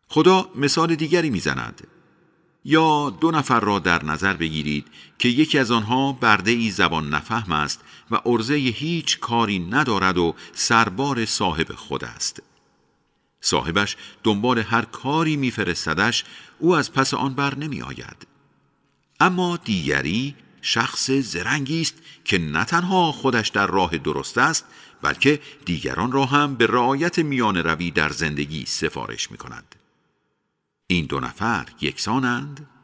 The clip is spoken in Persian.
خدا مثال دیگری می‌زند. یا 2 نفر را در نظر بگیرید که یکی از آنها برده‌ای زبان نفهم است و عرضه هیچ کاری ندارد و سربار صاحب خود است. صاحبش دنبال هر کاری می‌فرستدش، او از پس آن بر نمی آید. اما دیگری شخص زرنگی است که نه تنها خودش در راه درست است، بلکه دیگران را هم به رعایت میان روی در زندگی سفارش می کند. این 2 نفر یکسانند؟